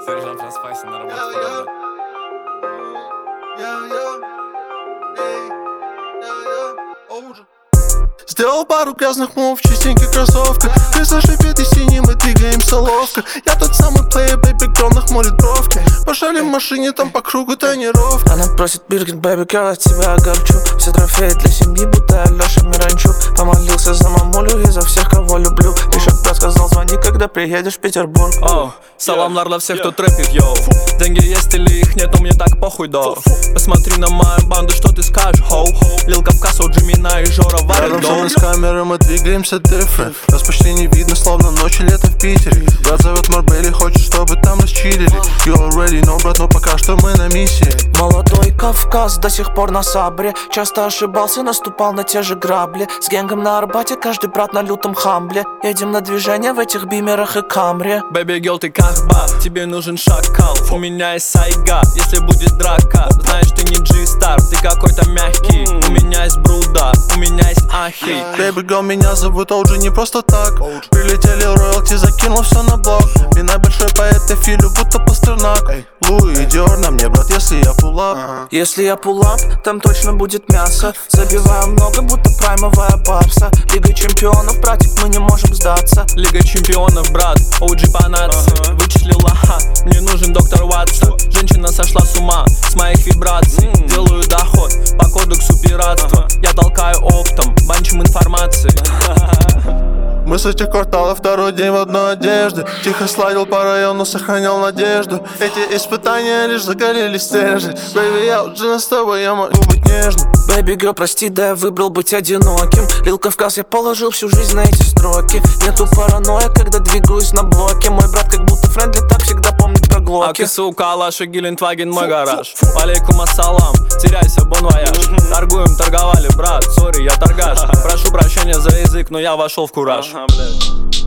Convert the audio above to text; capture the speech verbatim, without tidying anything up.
Сержант Распайся на работе. Сделал пару грязных мув в чистеньких кроссовках. Ты зашипит и синий, мы двигаемся ловко. Я тот самый плеер, бэйби, кто нахмурит бровки. Пошалим в машине, там по кругу тренировка. Она просит Биркин, бэйби, girl, от тебя огорчу. Все трофеи для семьи, будто Алёша Миранчук. Помолился за мамулю и за всех, кого люблю. Лишь брат сказал, звони, когда приедешь в Петербург. О, саламлар для всех, кто трэпит, йоу. Деньги есть или их нету, мне так похуй, до. Посмотри на мою банду, что ты скажешь, хоу. Лил Кавказ, Оджи Мина и Жора варит дом. С камеры мы двигаемся different. Нас почти не видно, словно ночи лето в Питере. Брат зовет Марбели, хочет, чтобы там расчилили. You already know, брат, но пока что мы на миссии. Молодой Кавказ до сих пор на сабре. Часто ошибался, наступал на те же грабли. С генгом на Арбате, каждый брат на лютом хамбле. Едем на движение в этих бимерах и камре. Бэби, гел, ты как баб, тебе нужен шакал. У меня есть сайга, если будет драка. Знаешь, ты не G-Star, ты какой-то мягкий. У меня есть бруда, у меня есть ахи. Baby girl, меня зовут Оджи не просто так. Прилетели роялти, закинул все на блок. Меня большой поэт, я филю, будто Пастернак. Луи, Диор на мне, брат, если я пулап. Если я пулап, там точно будет мясо. Забиваю много, будто праймовая барса. Лига чемпионов, братик, мы не можем сдаться. Лига чемпионов, брат, оу джи по нации. Вычислила, ха, мне нужен доктор Ватсон. Женщина сошла с ума с моих вибраций. Делаю доход по кодексу пиратства. Я толкаю оптом, банчим информации. Мы с этих кварталов второй день в одной одежде. Тихо сладил по району, сохранял надежду. Эти испытания лишь закалили стержень. Baby, я уже с тобой, я могу быть нежным. Baby girl, прости, да я выбрал быть одиноким. Лил Кавказ, я положил всю жизнь на эти строки. Нету паранойя, когда двигаюсь на блоке. Мой брат как будто френдли, так всегда помнит про глоки. А ты, сука, Алаша, Гелендваген, мой гараж. Алейкум ассалам, теряйся, бон вояж. Торгуем, торговали, брат, сори, я торгаш. Прошу прощения за язык, но я вошел в кураж.